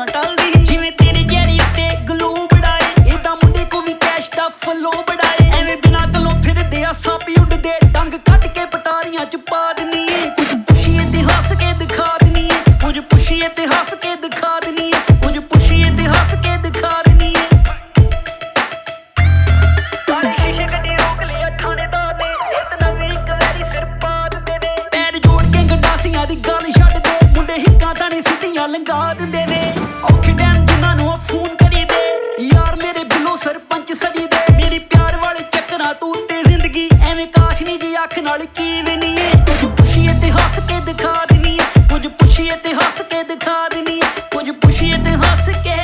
ਨਾ ਟਲਦੀ ਜਿਵੇਂ ਤੇਰੇ ਚਿਹਰੇ ਉੱਤੇ ਗਲੋ ਬੜਾਏ ਇਦਾਂ ਮੁੰਡੇ ਕੋ ਵੀ ਕੈਸ਼ ਦਾ ਫਲੋ ਬੜਾਏ ਐਵੇਂ ਬਿਨਾਂ ਗੱਲੋਂ ਫਿਰਦੇ ਆ ਸੱਪ ਉੱਡਦੇ ਡੰਗ ਕੱਢ ਕੇ ਪਟਾਰੀਆਂ ਚ ਪਾ ਦਿੰਨੀ ਏ ਕੁਝ ਪੁੱਛੀਏ ਤੇ ਹੱਸ ਕੇ ਦਿਖਾ ਦਿੰਨੀ ਏ ਕੁਝ ਪੁੱਛੀਏ ਤੇ ਹੱਸ ਕੇ ਦਿਖਾ ਦਿੰਨੀ ਏ ਕੁਝ ਪੁੱਛੀਏ ਤੇ ਹੱਸ ਕੇ ਦਿਖਾ ਦਿੰਨੀ ਏ ਸਾਰੇ ਸ਼ੀਸ਼ੇ ਕੱਢੇ ਰੋਕ ਲਿਆ ਥਾਣੇਦਾਰ ਨੇ ਇਤਨਾ ਵੀ ਇੱਕ ਵਾਰੀ ਸਿਰ ਪਾ ਦਿੰਦੇ ਨੇ ਪੈਰ ਜੋੜ ਕੇ ਗੰਡਾਸੀਆਂ ਦੀ ਗੱਲ ਛੱਡ ਦੇ ਮੁੰਡੇ ਹਿੱਕਾਂ ਤਾਣੇ ਸਿੱਧੀਆਂ ਲੰਘਾ ਦਿੰਦੇ ਨੇ ਔਖੇ ਟਾਈਮ ਜਿਨ੍ਹਾਂ ਨੂੰ ਫੋਨ ਕਰੀਦੇ ਯਾਰ ਮੇਰੇ ਬਿੱਲੋ ਸਰਪੰਚ ਸਜੀ ਦੇ ਮੇਰੀ ਪਿਆਰ ਵਾਲੇ ਚੱਕਰਾਂ ਤੂੰ ਉੱਤੇ ਜ਼ਿੰਦਗੀ ਐਵੇਂ ਕਾਸ਼ ਨੀ ਜੀ ਅੱਖ ਨਾਲ ਕੀ ਵੀ ਨਹੀਂ ਏ ਕੁਝ ਪੁੱਛੀਏ ਤੇ ਹੱਸ ਕੇ ਦਿਖਾ ਦਿੰਨੀ ਏ ਕੁਝ ਪੁੱਛੀਏ ਤੇ ਹੱਸ ਕੇ ਦਿਖਾ ਦਿੰਨੀ ਏ ਕੁਝ ਪੁੱਛੀਏ ਤੇ ਹੱਸ ਕੇ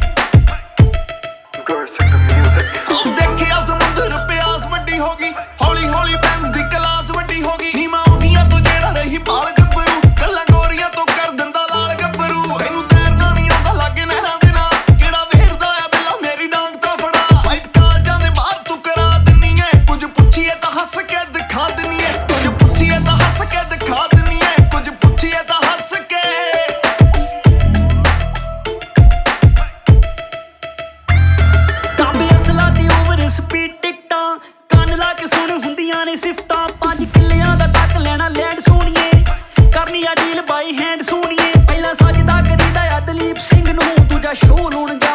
ਦੇਖਿਆ ਸਮੁੰਦਰ ਪਿਆਸ ਵੱਡੀ ਹੋ ਗਈ ਹੌਲੀ ਹੌਲੀ ਪੈਂਸ ਦੀ ਕਲਾਸ ਵੱਡੀ ਹੋ ਗਈ ਨੀਮਾ ਉਹਨੀਆਂ ਤੋਂ ਜਿਹੜਾ ਰਹੀ ਬਾਲ ਗੱਭਰੂ ਗੱਲਾਂ ਗੋਰੀਆਂ ਤੋਂ ਕਰ ਦਿੰਦਾ ਲਾਲ ਗੱਭਰੂ ਇਹਨੂੰ ਤੈਰਨਾ ਨਹੀਂ ਆਉਂਦਾ ਲਾਗੇ ਨਹਿਰਾਂ ਦੇ ਨਾਲ ਕਿਹੜਾ ਵੇਰਦਾ ਆ ਬਿੱਲਾ ਮੇਰੀ ਡਾਂਗ ਤਾਂ ਫੜਾ ਫਾਈਟ ਕਾਲਜਾਂ ਦੇ ਬਾਹਰ ਤੂੰ ਕਰਾ ਦਿੰਨੀ ਏ ਕੁਝ ਪੁੱਛੀਏ ਤਾਂ ਹੱਸ ਕੇ ਦਿਖਾ ਦਿੰਨੀ ਏ ਕੁਝ ਪੁੱਛੀਏ ਤਾਂ ਹੱਸ ਕੇ ਦਿਖਾ ਦਿੰਨੀ ਏ ਕੁਝ ਪੁੱਛੀਏ ਤਾਂ ਹੱਸ ਕੇ ਤਾਬੇ ਅਸਲਾ ਤੇ ਓਵਰ ਸਪੀਡ ਟਿਕਟਾਂ ਕੰਨ ਲਾ ਕੇ ਸੁਣ ਹੁੰਦੀਆਂ ਨੇ ਸਿਫਤਾਂ 5 ਕਿੱਲਿਆਂ ਦਾ ਟੱਕ ਲੈਣਾ ਲੈਂਡ ਸੋਣੀਏ ਕਰਨੀ ਆ ਡੀਲ ਬਾਈ ਹੈਂਡ ਸੋਣੀਏ ਪਹਿਲਾਂ ਸੱਜਦਾ ਕਰੀਦਾ ਆ ਦਲੀਪ ਸਿੰਘ ਨੂੰ ਦੂਜਾ ਸ਼ੋਅ ਲਾਉਣ